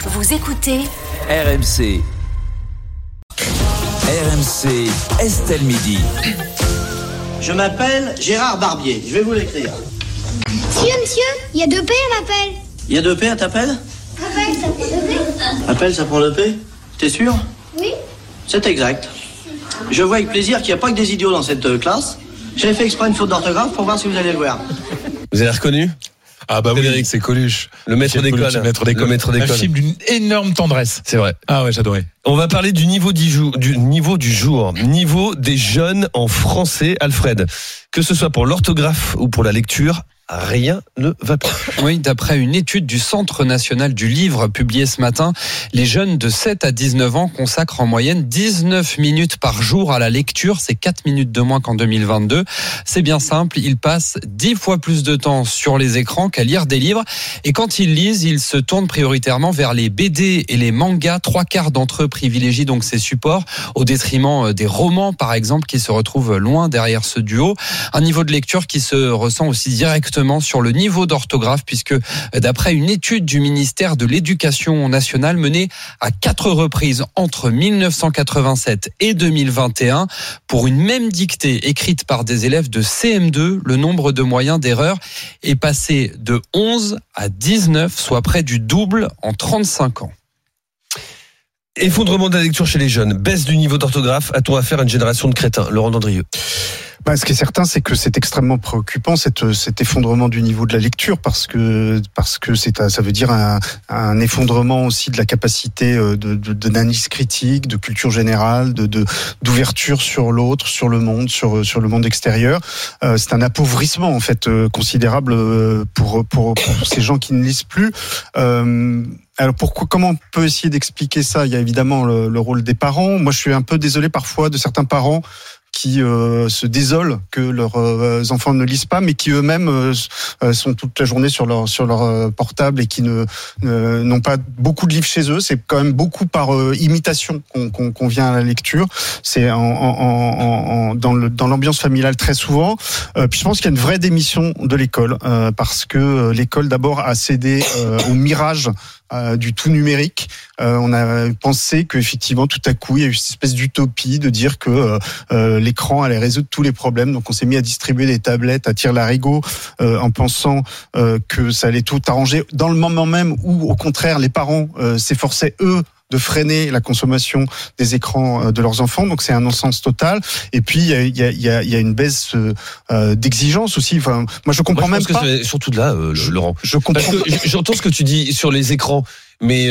Vous écoutez RMC. RMC, Estelle Midi. Je m'appelle Gérard Barbier, je vais vous l'écrire. Monsieur, il y a 2 P, elle m'appelle. Il y a 2 P, elle t'appelle ? Appelle, ça prend 2 P. Appelle, ça prend 2 P ? T'es sûr ? Oui. C'est exact. Je vois avec plaisir qu'il n'y a pas que des idiots dans cette classe. J'ai fait exprès une faute d'orthographe pour voir si vous allez le voir. Vous avez reconnu ? Ah bah Frédéric, oui, c'est Coluche. Le maître d'école. Le maître d'école. Un film d'une énorme tendresse. C'est vrai. Ah ouais, j'adorais. On va parler du niveau du jour, niveau des jeunes en français, Alfred. Que ce soit pour l'orthographe ou pour la lecture, rien ne va plus. Oui, d'après une étude du Centre national du livre publiée ce matin, les jeunes de 7 à 19 ans consacrent en moyenne 19 minutes par jour à la lecture. C'est 4 minutes de moins qu'en 2022. C'est bien simple, ils passent 10 fois plus de temps sur les écrans qu'à lire des livres. Et quand ils lisent, ils se tournent prioritairement vers les BD et les mangas. 3/4 d'entre eux privilégient donc ces supports au détriment des romans, par exemple, qui se retrouvent loin derrière ce duo. Un niveau de lecture qui se ressent aussi directement sur le niveau d'orthographe, puisque d'après une étude du ministère de l'Éducation nationale menée à 4 reprises entre 1987 et 2021, pour une même dictée écrite par des élèves de CM2, le nombre de moyens d'erreur est passé de 11 à 19, soit près du double en 35 ans. Effondrement de la lecture chez les jeunes, baisse du niveau d'orthographe, a-t-on affaire à une génération de crétins ? Laurent Dandrieux. Ce qui est certain, c'est que c'est extrêmement préoccupant cet effondrement du niveau de la lecture, parce que ça veut dire un effondrement aussi de la capacité d'analyse critique, de culture générale, d'ouverture sur l'autre, sur le monde, sur le monde extérieur. C'est un appauvrissement en fait considérable pour ces gens qui ne lisent plus. Alors comment on peut essayer d'expliquer ça ? Il y a évidemment le rôle des parents. Moi, je suis un peu désolé parfois de certains parents qui se désolent que leurs enfants ne lisent pas, mais qui eux-mêmes sont toute la journée sur leur portable et qui n'ont pas beaucoup de livres chez eux. C'est quand même beaucoup par imitation qu'on vient à la lecture. C'est dans l'ambiance familiale très souvent. Puis je pense qu'il y a une vraie démission de l'école, parce que l'école d'abord a cédé au mirage du tout numérique. On a pensé qu'effectivement, tout à coup, il y a eu cette espèce d'utopie de dire que l'écran allait résoudre tous les problèmes. Donc, on s'est mis à distribuer des tablettes à tire-larigot en pensant que ça allait tout arranger, dans le moment même où, au contraire, les parents s'efforçaient, eux, de freiner la consommation des écrans de leurs enfants. Donc c'est un non-sens total. Et puis il y a une baisse d'exigence aussi. Enfin, moi je comprends même pas. C'est surtout de là, Laurent. Je comprends. Parce que j'entends ce que tu dis sur les écrans, mais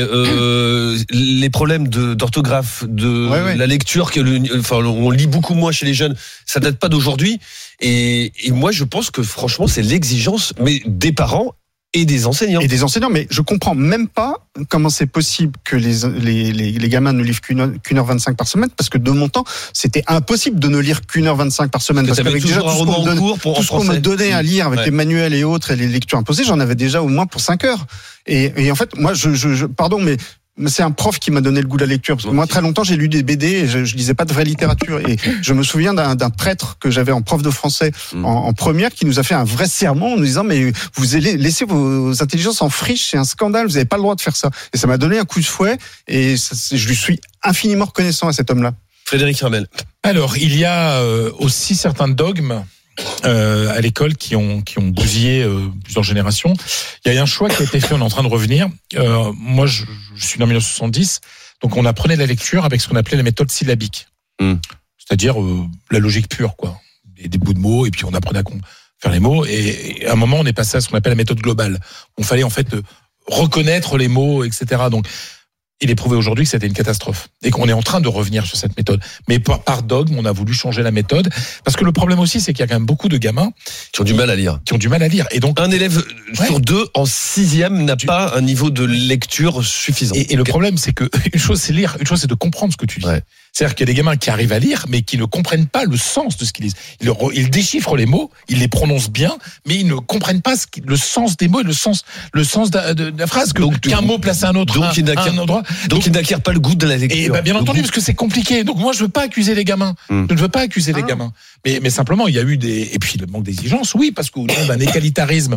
les problèmes d'orthographe, la lecture, on lit beaucoup moins chez les jeunes. Ça date pas d'aujourd'hui. Et moi je pense que franchement c'est l'exigence, mais des parents. Et des enseignants. Mais je comprends même pas comment c'est possible que les gamins ne livrent qu'une heure 25 par semaine, parce que de mon temps, c'était impossible de ne lire qu'une heure 25 par semaine. Parce qu'avec déjà tout ce qu'on me donnait à lire avec les manuels et autres et les lectures imposées, j'en avais déjà au moins pour 5 heures. Et en fait, moi, pardon, mais c'est un prof qui m'a donné le goût de la lecture. Parce que moi, très longtemps, j'ai lu des BD et je lisais pas de vraie littérature. Et je me souviens d'un prêtre que j'avais en prof de français en première qui nous a fait un vrai sermon en nous disant mais vous allez laisser vos intelligences en friche, c'est un scandale, vous n'avez pas le droit de faire ça. Et ça m'a donné un coup de fouet et je lui suis infiniment reconnaissant à cet homme-là. Frédéric Hermel. Alors, il y a aussi certains dogmes à l'école qui ont bousillé plusieurs générations. Il y a un choix qui a été fait, on est en train de revenir. Moi, je suis né en 1970, donc on apprenait la lecture avec ce qu'on appelait la méthode syllabique. C'est-à-dire la logique pure, quoi. Des bouts de mots, et puis on apprenait à faire les mots, et à un moment, on est passé à ce qu'on appelle la méthode globale. On fallait en fait reconnaître les mots, etc. Donc, il est prouvé aujourd'hui que c'était une catastrophe et qu'on est en train de revenir sur cette méthode. Mais par dogme, on a voulu changer la méthode parce que le problème aussi, c'est qu'il y a quand même beaucoup de gamins qui ont du mal à lire. Et donc un élève sur 2 en 6e n'a pas un niveau de lecture suffisant. Et le problème, c'est que une chose c'est lire, une chose c'est de comprendre ce que tu lis. Ouais. C'est-à-dire qu'il y a des gamins qui arrivent à lire, mais qui ne comprennent pas le sens de ce qu'ils lisent. Ils déchiffrent les mots, ils les prononcent bien, mais ils ne comprennent pas le sens des mots et le sens de la phrase. Qu'un mot place à un autre. Donc ils n'acquièrent pas le goût de la lecture. Et bien entendu, parce que c'est compliqué. Donc moi, je veux pas accuser les gamins. Je ne veux pas accuser les gamins. Mais simplement, il y a eu et puis le manque d'exigence, oui, parce qu'au nom d'un égalitarisme,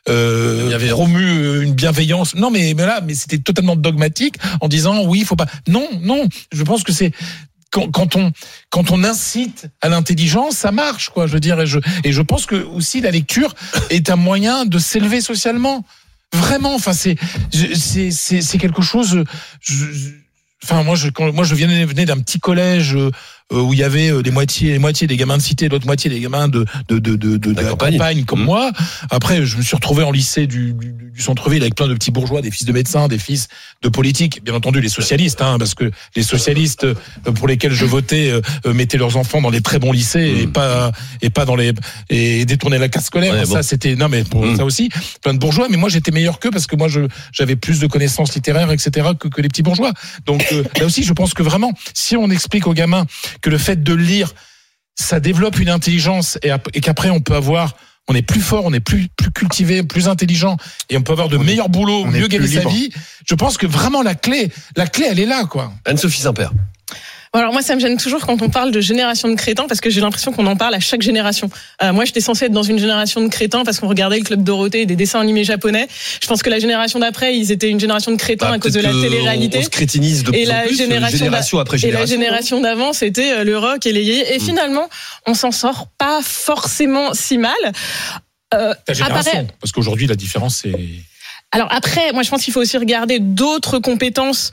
promu une bienveillance. Non, mais c'était totalement dogmatique en disant oui, il faut pas. Non, je pense que c'est quand on incite à l'intelligence, ça marche, quoi. Je veux dire, et je pense que aussi la lecture est un moyen de s'élever socialement. Vraiment, enfin c'est quelque chose. Moi je venais d'un petit collège où il y avait des moitiés des gamins de cité, l'autre moitié des gamins de la campagne comme moi. Après, je me suis retrouvé en lycée du centre-ville avec plein de petits bourgeois, des fils de médecins, des fils de politiques, bien entendu les socialistes, parce que les socialistes pour lesquels je votais mettaient leurs enfants dans les très bons lycées et pas dans et détournaient la carte scolaire. Ouais, ça c'était ça aussi plein de bourgeois, mais moi j'étais meilleur qu'eux parce que moi j'avais plus de connaissances littéraires, etc. que les petits bourgeois. Donc là aussi, je pense que vraiment, si on explique aux gamins que le fait de lire, ça développe une intelligence et qu'après on est plus fort, on est plus cultivé, plus intelligent et on peut avoir de meilleurs boulots, mieux gagner sa vie. Je pense que vraiment la clé, elle est là, quoi. Anne-Sophie Saint-Père. Alors moi, ça me gêne toujours quand on parle de génération de crétins parce que j'ai l'impression qu'on en parle à chaque génération. Moi, j'étais censée être dans une génération de crétins parce qu'on regardait le Club Dorothée et des dessins animés japonais. Je pense que la génération d'après, ils étaient une génération de crétins à cause de la télé-réalité. On se crétinise de plus en plus, génération après génération. Et la génération d'avant, c'était le rock et les yéyés. Et finalement, on s'en sort pas forcément si mal. Ta génération, parce qu'aujourd'hui, la différence, c'est... Alors après, moi je pense qu'il faut aussi regarder d'autres compétences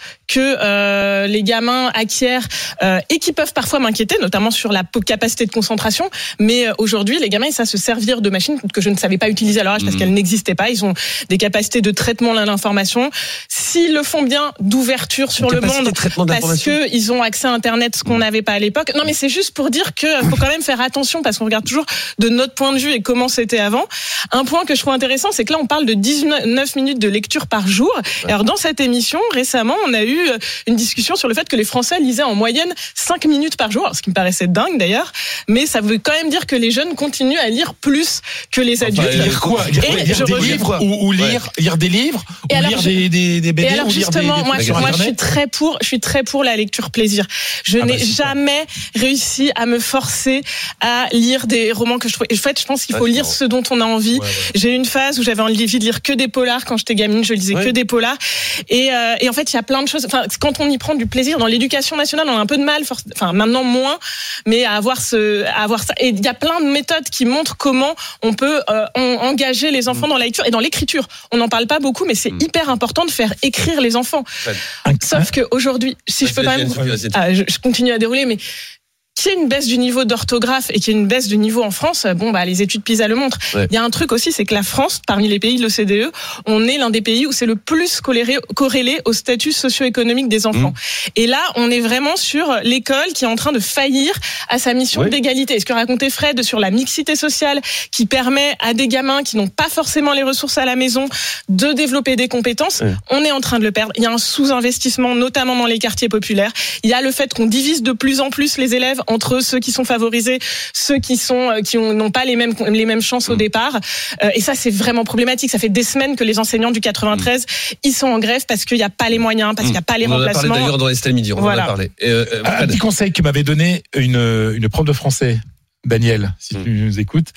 que les gamins acquièrent et qui peuvent parfois m'inquiéter, notamment sur la capacité de concentration. Mais aujourd'hui, les gamins ils savent se servir de machines que je ne savais pas utiliser à leur âge parce qu'elles n'existaient pas. Ils ont des capacités de traitement de l'information. S'ils le font bien, d'ouverture sur le monde, parce que ils ont accès à Internet, ce qu'on n'avait pas à l'époque. Non, mais c'est juste pour dire que faut quand même faire attention parce qu'on regarde toujours de notre point de vue et comment c'était avant. Un point que je trouve intéressant, c'est que là on parle de 19 minutes de lecture par jour. Alors dans cette émission, récemment, on a eu une discussion sur le fait que les Français lisaient en moyenne 5 minutes par jour, alors, ce qui me paraissait dingue d'ailleurs, mais ça veut quand même dire que les jeunes continuent à lire plus que les adultes. Lire quoi ? Lire des livres ou lire des livres ou lire des BD. Et alors justement, moi je suis très pour la lecture plaisir. Je n'ai jamais réussi à me forcer à lire des romans que je trouve. En fait, je pense qu'il faut lire ce dont on a envie. J'ai eu une phase où j'avais envie de lire que des polars quand j'étais gamine, je lisais que des polars. Et en fait, il y a plein de choses. Enfin, quand on y prend du plaisir, dans l'éducation nationale, on a un peu de mal, enfin maintenant moins, mais à avoir ça. Et il y a plein de méthodes qui montrent comment on peut engager les enfants dans la lecture et dans l'écriture. On n'en parle pas beaucoup, mais c'est hyper important de faire écrire les enfants. Sauf que aujourd'hui, si je peux quand même, je continue à dérouler, mais qu'il y ait une baisse du niveau d'orthographe et qu'il y ait une baisse du niveau en France, les études PISA le montrent. Il y a un truc aussi, c'est que la France, parmi les pays de l'OCDE, on est l'un des pays où c'est le plus corrélé au statut socio-économique des enfants. Et là, on est vraiment sur l'école qui est en train de faillir à sa mission d'égalité. Et ce que racontait Fred sur la mixité sociale qui permet à des gamins qui n'ont pas forcément les ressources à la maison de développer des compétences, on est en train de le perdre. Il y a un sous-investissement, notamment dans les quartiers populaires. Il y a le fait qu'on divise de plus en plus les élèves entre ceux qui sont favorisés, ceux qui n'ont pas les mêmes chances au départ. Et ça, c'est vraiment problématique. Ça fait des semaines que les enseignants du 93, ils sont en grève parce qu'il n'y a pas les moyens, parce qu'il n'y a pas les remplacements. On en a parlé d'ailleurs dans Estelle Midi. On en a parlé. Un petit conseil que m'avait donné une prof de français, Daniel, si tu nous écoutes,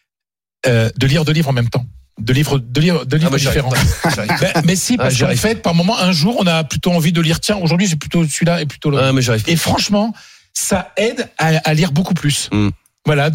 de lire deux livres en même temps. De livres différents. Mais si, parce qu'en fait, par moment, un jour, on a plutôt envie de lire, tiens, aujourd'hui, j'ai plutôt celui-là et plutôt l'autre. Et franchement, ça aide à lire beaucoup plus. Voilà,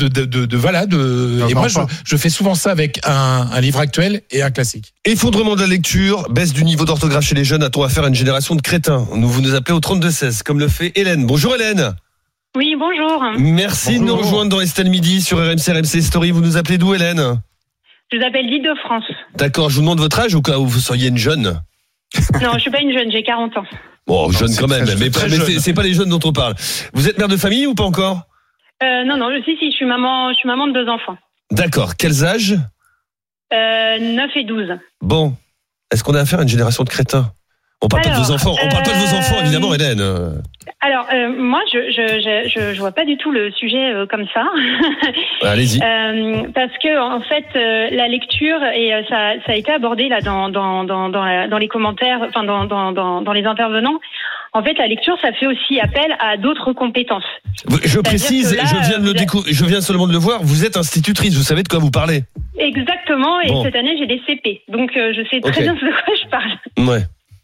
et moi, je fais souvent ça avec un livre actuel et un classique. Effondrement de la lecture, baisse du niveau d'orthographe chez les jeunes, a-t-on affaire à une génération de crétins? Vous nous appelez au 32-16, comme le fait Hélène. Bonjour Hélène. Oui, bonjour. Merci de nous rejoindre dans Estelle Midi sur RMC Story. Vous nous appelez d'où Hélène? Je vous appelle d'Île-de-France. D'accord, je vous demande votre âge au cas où vous seriez une jeune. Non, je suis pas une jeune, j'ai 40 ans. Bon, jeune quand même, mais c'est pas les jeunes dont on parle. Vous êtes mère de famille ou pas encore? Non, si, je suis maman de 2 enfants. D'accord, quels âges? 9 et 12. Bon, est-ce qu'on a affaire à une génération de crétins? On parle pas de vos enfants. On parle pas de vos enfants, évidemment, Hélène. Alors, moi, je vois pas du tout le sujet comme ça. Allez-y. Parce que en fait, la lecture et ça a été abordé là dans les commentaires, enfin dans les intervenants. En fait, la lecture, ça fait aussi appel à d'autres compétences. Je précise, là, je viens seulement de le voir. Vous êtes institutrice. Vous savez de quoi vous parlez. Exactement. Et cette année, j'ai des CP, donc je sais très bien de quoi je parle. Ouais.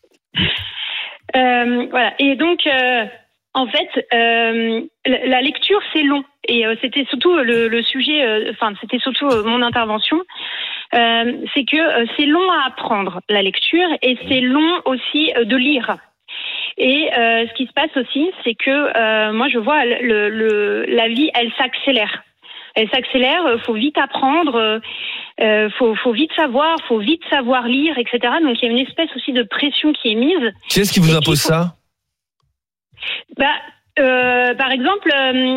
Voilà. Et donc, en fait, la lecture, c'est long. Et c'était surtout le sujet, c'était surtout mon intervention. C'est que c'est long à apprendre, la lecture, et c'est long aussi de lire. Et ce qui se passe aussi, c'est que moi, je vois la vie, elle s'accélère. Elle s'accélère, faut vite apprendre, faut vite savoir lire, etc. Donc il y a une espèce aussi de pression qui est mise. Qui est-ce qui vous impose ça ? Par exemple,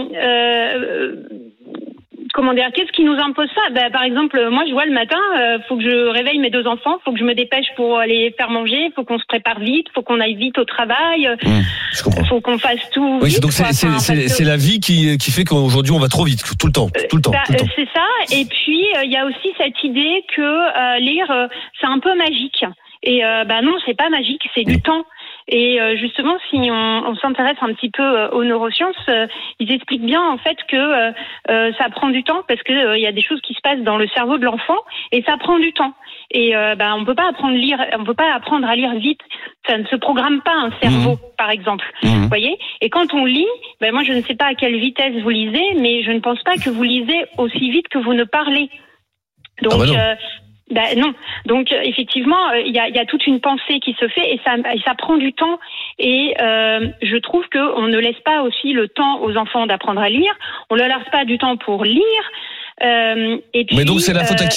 comment dire, qu'est-ce qui nous impose ça ? Par exemple, moi je vois le matin, faut que je réveille mes 2 enfants, faut que je me dépêche pour les faire manger, faut qu'on se prépare vite, faut qu'on aille vite au travail, je comprends. Faut qu'on fasse tout. Oui, vite, donc c'est la vie qui fait qu'aujourd'hui on va trop vite, tout le temps. C'est ça. Et puis il y a aussi cette idée que lire c'est un peu magique. Et non, c'est pas magique, c'est du temps. Et justement, si on s'intéresse un petit peu aux neurosciences, ils expliquent bien en fait que ça prend du temps parce que il y a des choses qui se passent dans le cerveau de l'enfant et ça prend du temps. Et on peut pas apprendre à lire vite. Ça ne se programme pas un cerveau, par exemple. Vous voyez ? Et quand on lit, moi je ne sais pas à quelle vitesse vous lisez, mais je ne pense pas que vous lisez aussi vite que vous ne parlez. Donc non. Donc effectivement, il y a toute une pensée qui se fait et ça prend du temps. Et je trouve que on ne laisse pas aussi le temps aux enfants d'apprendre à lire. On ne leur laisse pas du temps pour lire. Et puis, mais donc c'est la faute à qui ?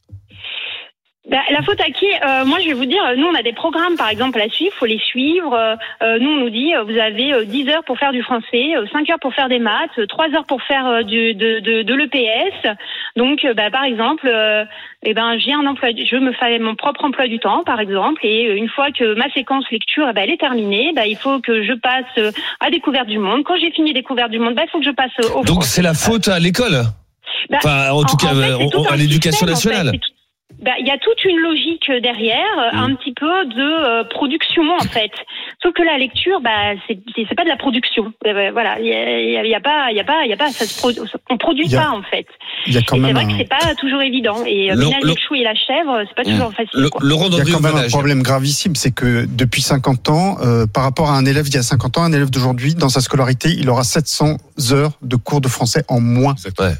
La faute à qui ? Moi, je vais vous dire, nous, on a des programmes, par exemple, à suivre. Faut les suivre. Nous, on nous dit, vous avez 10 heures pour faire du français, 5 heures pour faire des maths, 3 heures pour faire de l'EPS. Donc, par exemple, j'ai un emploi, je me fais mon propre emploi du temps, par exemple, et une fois que ma séquence lecture, elle est terminée, il faut que je passe à Découverte du Monde. Quand j'ai fini Découverte du Monde, il faut que je passe au Donc, français. c'est la faute à l'école ? En tout cas, à l'éducation nationale. Il y a toute une logique derrière, un petit peu de production en fait. Sauf que la lecture, c'est pas de la production. Voilà, il y a pas, on produit pas en fait. Et c'est vrai que c'est pas toujours évident. Et ménager le chou et la chèvre, c'est pas toujours facile. Il y a quand même un problème gravissime, c'est que depuis 50 ans, par rapport à un élève d'il y a 50 ans, un élève d'aujourd'hui, dans sa scolarité, il aura 700 heures de cours de français en moins.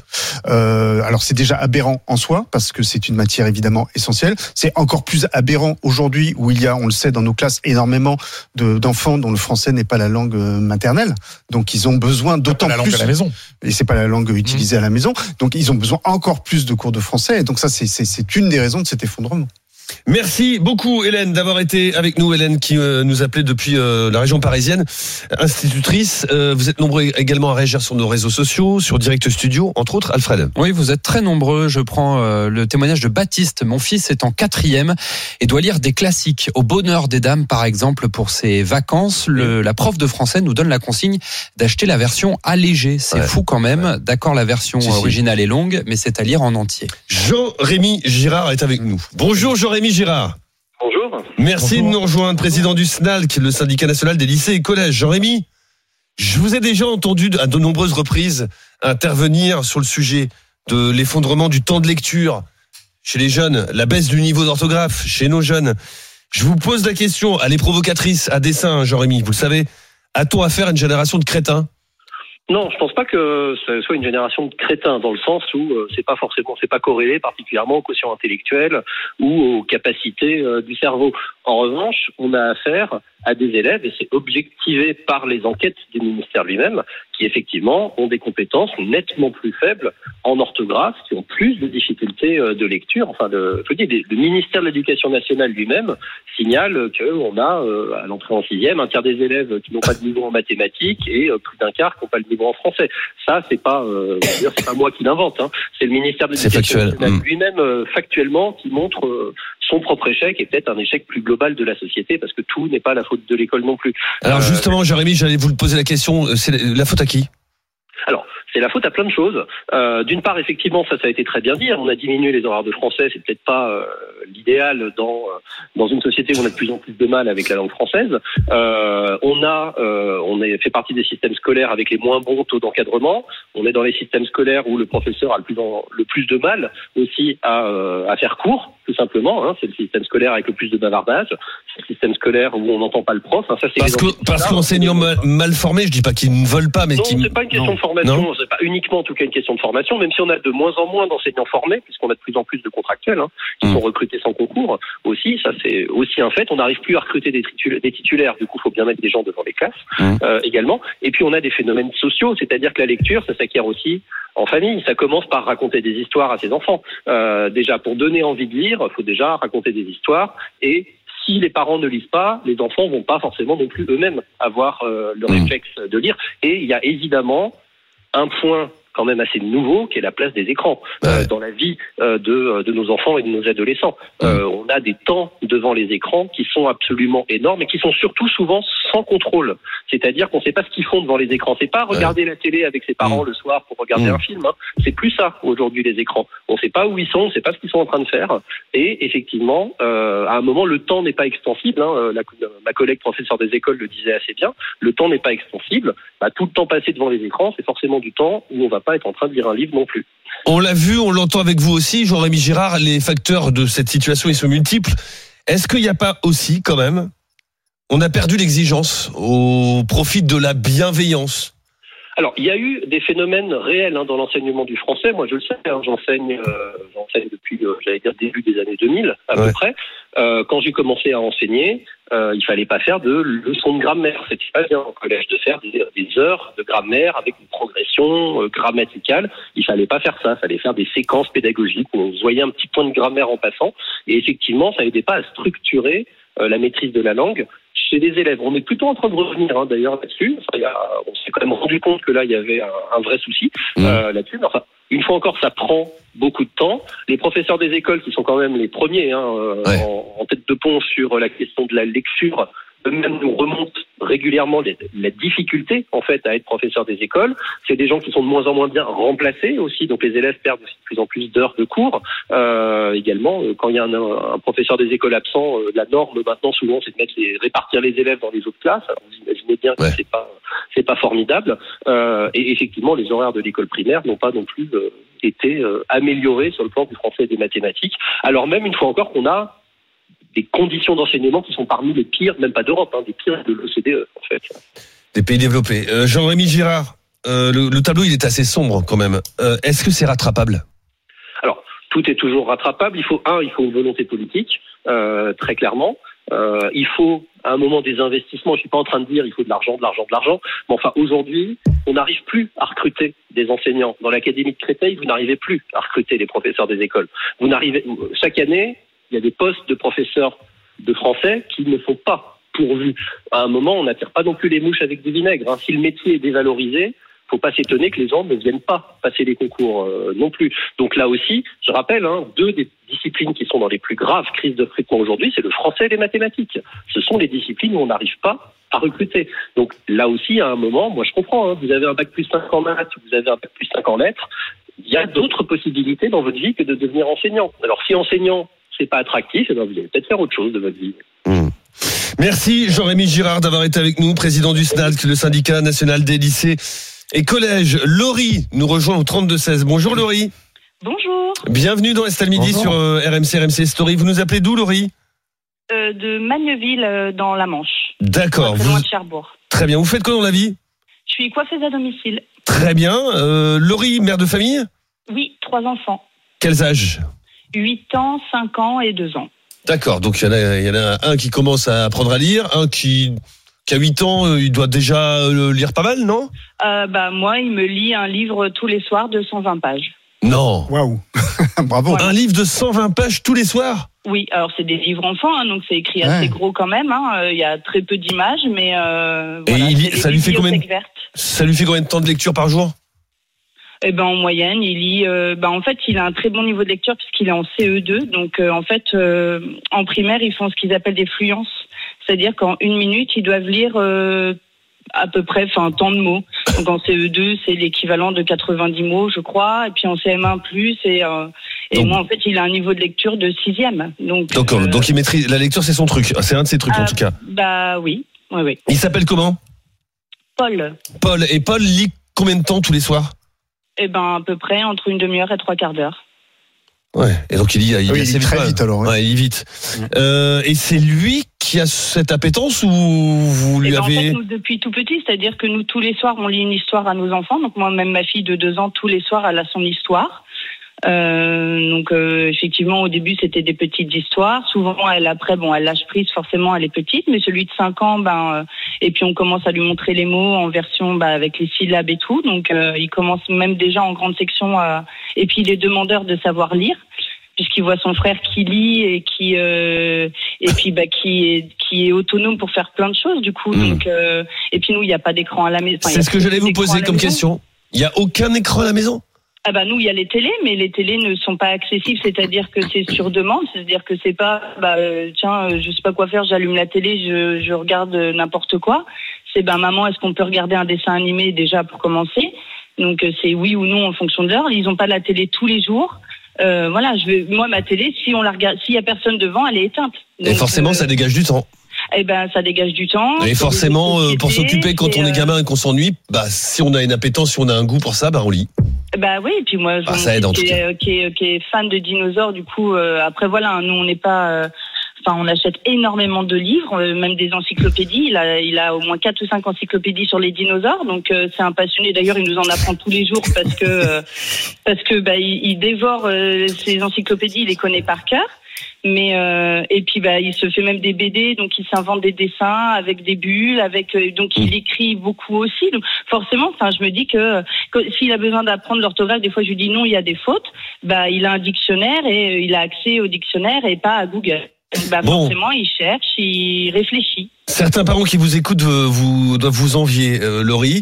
Alors c'est déjà aberrant en soi, parce que c'est une matière évidemment essentielle. C'est encore plus aberrant aujourd'hui où il y a, on le sait, dans nos classes énormément d'enfants dont le français n'est pas la langue maternelle. Donc ils ont besoin d'autant plus. La langue à la maison. Et c'est pas la langue utilisée à la maison. Donc ils ont besoin encore plus de cours de français. Et donc ça, c'est une des raisons de cet effondrement. Merci beaucoup Hélène d'avoir été avec nous. Hélène qui nous appelait depuis la région parisienne, institutrice. Vous êtes nombreux également à réagir sur nos réseaux sociaux, sur Direct Studio, entre autres. Alfred. Oui, vous êtes très nombreux. Je prends le témoignage de Baptiste. Mon fils est en 4e et doit lire des classiques. Au Bonheur des Dames, par exemple, pour ses vacances. La prof de français nous donne la consigne d'acheter la version allégée. C'est fou quand même. D'accord, la version originale est longue, mais c'est à lire en entier. Jean-Rémy Girard est avec nous. Bonjour Jean-Rémy Girard. Bonjour. Merci de nous rejoindre, président du SNALC, le syndicat national des lycées et collèges. Jean-Rémy, je vous ai déjà entendu à de nombreuses reprises intervenir sur le sujet de l'effondrement du temps de lecture chez les jeunes, la baisse du niveau d'orthographe chez nos jeunes. Je vous pose la question, elle est provocatrice, à dessein, Jean-Rémy, vous le savez. A-t-on affaire à une génération de crétins ? Non, je pense pas que ce soit une génération de crétins, dans le sens où c'est pas corrélé particulièrement au quotient intellectuel ou aux capacités du cerveau. En revanche, on a affaire à des élèves, et c'est objectivé par les enquêtes du ministère lui-même, qui effectivement ont des compétences nettement plus faibles en orthographe, qui ont plus de difficultés de lecture. Enfin, le ministère de l'Éducation nationale lui-même signale qu'on a, à l'entrée en 6e, un tiers des élèves qui n'ont pas de niveau en mathématiques et plus d'un quart qui n'ont pas le niveau en français. Ça, c'est pas moi qui l'invente, hein. C'est le ministère de l'Éducation nationale lui-même, factuellement, qui montre son propre échec est peut-être un échec plus global de la société, parce que tout n'est pas la faute de l'école non plus. Alors justement, Jérémy, j'allais vous poser la question, c'est la faute à qui ? Alors, c'est la faute à plein de choses. D'une part, effectivement, ça a été très bien dit. On a diminué les horaires de français. C'est peut-être pas l'idéal dans une société où on a de plus en plus de mal avec la langue française. On fait partie des systèmes scolaires avec les moins bons taux d'encadrement. On est dans les systèmes scolaires où le professeur a le plus de mal aussi à faire cours, tout simplement. Hein. C'est le système scolaire avec le plus de bavardage. C'est le système scolaire où on n'entend pas le prof. Hein. Ça, c'est parce qu'enseignants mal formés, je dis pas qu'ils ne veulent pas, mais non, c'est pas une question de formation. Non. C'est pas uniquement en tout cas une question de formation, même si on a de moins en moins d'enseignants formés, puisqu'on a de plus en plus de contractuels qui sont recrutés sans concours aussi. Ça, c'est aussi un fait. On n'arrive plus à recruter des titulaires. Du coup, il faut bien mettre des gens devant les classes également. Et puis, on a des phénomènes sociaux, c'est-à-dire que la lecture, ça s'acquiert aussi en famille. Ça commence par raconter des histoires à ses enfants. Déjà, pour donner envie de lire, il faut déjà raconter des histoires. Et si les parents ne lisent pas, les enfants vont pas forcément non plus eux-mêmes avoir le réflexe de lire. Et il y a évidemment un point quand même assez nouveau, qui est la place des écrans dans la vie de nos enfants et de nos adolescents. On a des temps devant les écrans qui sont absolument énormes et qui sont surtout souvent sans contrôle. C'est-à-dire qu'on ne sait pas ce qu'ils font devant les écrans. C'est pas regarder la télé avec ses parents le soir pour regarder un film. Hein. C'est plus ça aujourd'hui, les écrans. On ne sait pas où ils sont, on ne sait pas ce qu'ils sont en train de faire. Et effectivement, à un moment, le temps n'est pas extensible. Hein. Ma collègue professeur des écoles le disait assez bien. Le temps n'est pas extensible. Tout le temps passé devant les écrans, c'est forcément du temps où on va pas être en train de lire un livre non plus. On l'a vu, on l'entend avec vous aussi, Jean-Rémy Girard, les facteurs de cette situation, ils sont multiples. Est-ce qu'il n'y a pas aussi, quand même, on a perdu l'exigence au profit de la bienveillance ? Alors, il y a eu des phénomènes réels dans l'enseignement du français. Moi, je le sais, j'enseigne depuis, j'allais dire, début des années 2000, à peu près. Quand j'ai commencé à enseigner, il fallait pas faire de leçons de grammaire. C'était pas bien au collège de faire des heures de grammaire avec une progression grammaticale. Il fallait pas faire ça. Il fallait faire des séquences pédagogiques où on voyait un petit point de grammaire en passant. Et effectivement, ça n'aidait pas à structurer la maîtrise de la langue chez les élèves. On est plutôt en train de revenir d'ailleurs là-dessus. On s'est quand même rendu compte que là, il y avait un vrai souci là-dessus. Enfin, une fois encore, ça prend beaucoup de temps. Les professeurs des écoles, qui sont quand même les premiers en tête de pont sur la question de la lecture, eux-mêmes nous remontent régulièrement la difficulté en fait à être professeur des écoles. C'est des gens qui sont de moins en moins bien remplacés aussi, donc les élèves perdent aussi de plus en plus d'heures de cours. Également, quand il y a un professeur des écoles absent, la norme maintenant souvent c'est de répartir les élèves dans les autres classes. Alors, vous imaginez bien que c'est pas formidable. Et effectivement, les horaires de l'école primaire n'ont pas non plus été améliorés sur le plan du français et des mathématiques. Alors même une fois encore qu'on a des conditions d'enseignement qui sont parmi les pires, même pas d'Europe, des pires de l'OCDE, en fait. Des pays développés. Jean-Rémy Girard, le tableau, il est assez sombre, quand même. Est-ce que c'est rattrapable ? Alors, tout est toujours rattrapable. Il faut une volonté politique, très clairement. Il faut, à un moment, des investissements. Je suis pas en train de dire il faut de l'argent. Mais enfin, aujourd'hui, on n'arrive plus à recruter des enseignants. Dans l'académie de Créteil, vous n'arrivez plus à recruter les professeurs des écoles. Chaque année, il y a des postes de professeurs de français qui ne sont pas pourvus. À un moment, on n'attire pas non plus les mouches avec du vinaigre. Si le métier est dévalorisé, faut pas s'étonner que les gens ne viennent pas passer les concours non plus. Donc là aussi, je rappelle, deux des disciplines qui sont dans les plus graves crises de recrutement aujourd'hui, c'est le français et les mathématiques. Ce sont les disciplines où on n'arrive pas à recruter. Donc là aussi, à un moment, moi je comprends, vous avez un bac plus 5 en maths, vous avez un bac plus 5 en lettres, il y a d'autres possibilités dans votre vie que de devenir enseignant. Alors si enseignant, c'est pas attractif, vous allez peut-être faire autre chose de votre vie. Merci Jean-Rémy Girard d'avoir été avec nous, président du SNALC, le syndicat national des lycées et collèges. Laurie nous rejoint au 32-16. Bonjour Laurie. Bonjour. Bienvenue dans Estelle Midi sur RMC Story. Vous nous appelez d'où Laurie ? De Magneville dans la Manche. D'accord. Loin de Cherbourg. Très bien. Vous faites quoi dans la vie ? Je suis coiffeuse à domicile. Très bien. Laurie, mère de famille ? Oui, 3 enfants. Quels âges ? 8 ans, 5 ans et 2 ans. D'accord, donc il y en a un qui commence à apprendre à lire, un qui a 8 ans, il doit déjà lire pas mal, non ? Moi, il me lit un livre tous les soirs de 120 pages. Non. Waouh. Bravo. Voilà. Un livre de 120 pages tous les soirs ? Oui, alors c'est des livres enfants, donc c'est écrit assez gros quand même. Il y a très peu d'images, mais ça lui fait combien de temps de lecture par jour ? Eh ben en moyenne, il lit. En fait, il a un très bon niveau de lecture puisqu'il est en CE2. Donc en fait, en primaire, ils font ce qu'ils appellent des fluences, c'est-à-dire qu'en 1 minute, ils doivent lire à peu près, tant de mots. Donc en CE2, c'est l'équivalent de 90 mots, je crois. Et puis en CM1 plus, et moi en fait, il a un niveau de lecture de 6e. Donc il maîtrise la lecture, c'est son truc. C'est un de ses trucs en tout cas. Bah oui. Il s'appelle comment ? Paul. Et Paul lit combien de temps tous les soirs ? Eh ben, à peu près entre une demi-heure et 3/4 d'heure. Ouais. Et donc il lit très vite alors. Ouais, il lit vite. Et c'est lui qui a cette appétence ou vous lui avez... En fait, nous, depuis tout petit, c'est-à-dire que nous, tous les soirs, on lit une histoire à nos enfants. Donc moi, même ma fille de 2 ans, tous les soirs, elle a son histoire. Effectivement, au début, c'était des petites histoires. Souvent, elle lâche prise. Forcément, elle est petite, mais celui de 5 ans, et puis on commence à lui montrer les mots en version, avec les syllabes et tout. Donc, il commence même déjà en grande section et puis il est demandeur de savoir lire, puisqu'il voit son frère qui lit et qui est autonome pour faire plein de choses, du coup. Donc, et puis nous, il n'y a pas d'écran à la maison. C'est ce que j'allais vous poser comme question. Il n'y a aucun écran à la maison ? Nous, il y a les télés, mais les télés ne sont pas accessibles, c'est-à-dire que c'est sur demande, c'est-à-dire que c'est pas, je sais pas quoi faire, j'allume la télé, je regarde n'importe quoi. C'est, maman, est-ce qu'on peut regarder un dessin animé déjà pour commencer? Donc, c'est oui ou non en fonction de l'heure. Ils ont pas la télé tous les jours. Moi, ma télé, si on la regarde, s'il y a personne devant, elle est éteinte. Donc, et forcément, ça dégage du temps. Ça dégage du temps. Et forcément, pour s'occuper quand on est gamin et qu'on s'ennuie, si on a une appétence, si on a un goût pour ça, on lit. Oui, et puis moi, ça aide, qui est fan de dinosaures, du coup, après voilà, nous on n'est pas, on achète énormément de livres, même des encyclopédies. Il a au moins 4 ou 5 encyclopédies sur les dinosaures, donc c'est un passionné. D'ailleurs, il nous en apprend tous les jours parce que il dévore ces encyclopédies, il les connaît par cœur. Mais et puis il se fait même des BD, donc il s'invente des dessins avec des bulles, donc il écrit beaucoup aussi. Donc forcément, je me dis que s'il a besoin d'apprendre l'orthographe, des fois je lui dis non, il y a des fautes. Il a un dictionnaire et il a accès au dictionnaire et pas à Google. Forcément, il cherche, il réfléchit. Certains parents qui vous écoutent doivent vous envier, Laurie.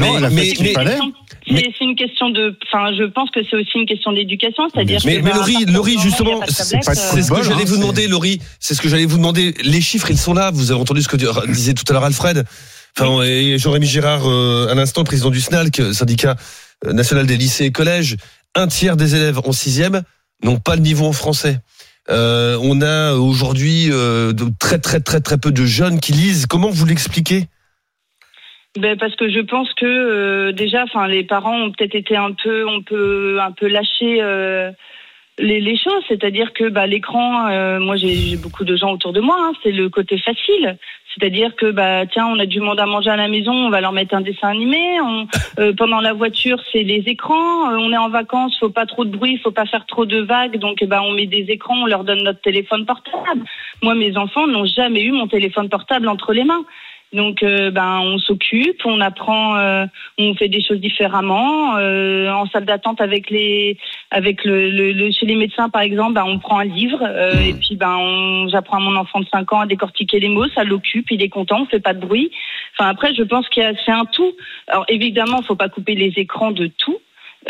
C'est une question de, je pense que c'est aussi une question d'éducation, c'est-à-dire. Mais Laurie, justement, c'est ce que j'allais vous demander, Laurie. C'est ce que j'allais vous demander. Les chiffres, ils sont là. Vous avez entendu ce que disait tout à l'heure Alfred. Et Jérémy Girard, à l'instant, président du SNALC, syndicat national des lycées et collèges. 1/3 des élèves en 6e n'ont pas le niveau en français. On a aujourd'hui de très très très très peu de jeunes qui lisent. Comment vous l'expliquez ? Parce que je pense que déjà, les parents ont peut-être été un peu lâcher les choses, c'est-à-dire que l'écran, moi j'ai beaucoup de gens autour de moi, c'est le côté facile. C'est-à-dire que on a du monde à manger à la maison, on va leur mettre un dessin animé. Pendant la voiture, c'est les écrans. On est en vacances, faut pas trop de bruit, faut pas faire trop de vagues. Donc on met des écrans, on leur donne notre téléphone portable. Moi, mes enfants n'ont jamais eu mon téléphone portable entre les mains. Donc, on s'occupe, on apprend, on fait des choses différemment. En salle d'attente chez les médecins, par exemple, on prend un livre et puis j'apprends à mon enfant de 5 ans à décortiquer les mots, ça l'occupe, il est content, on fait pas de bruit. Après, je pense que c'est un tout. Alors, évidemment, faut pas couper les écrans de tout.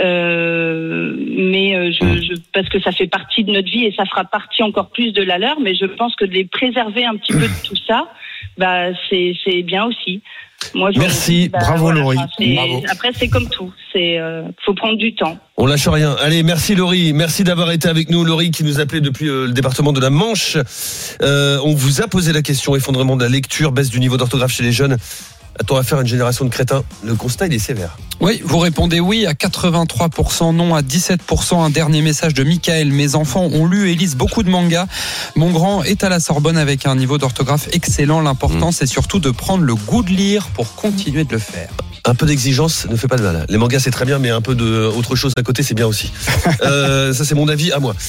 Parce que ça fait partie de notre vie et ça fera partie encore plus de la leur, mais je pense que de les préserver un petit peu de tout ça, c'est bien aussi. Moi, merci, bravo Laurie. Après, c'est comme tout, faut prendre du temps. On lâche rien. Allez, merci Laurie, merci d'avoir été avec nous. Laurie qui nous appelait depuis le département de la Manche. On vous a posé la question, effondrement de la lecture, baisse du niveau d'orthographe chez les jeunes. A-t-on affaire à une génération de crétins ? Le constat, il est sévère. Oui, vous répondez oui à 83%, non à 17%. Un dernier message de Michael. Mes enfants ont lu et lisent beaucoup de mangas. Mon grand est à la Sorbonne avec un niveau d'orthographe excellent. L'important, c'est surtout de prendre le goût de lire pour continuer de le faire. Un peu d'exigence ne fait pas de mal. Les mangas, c'est très bien, mais un peu de autre chose à côté, c'est bien aussi. Ça, c'est mon avis à moi.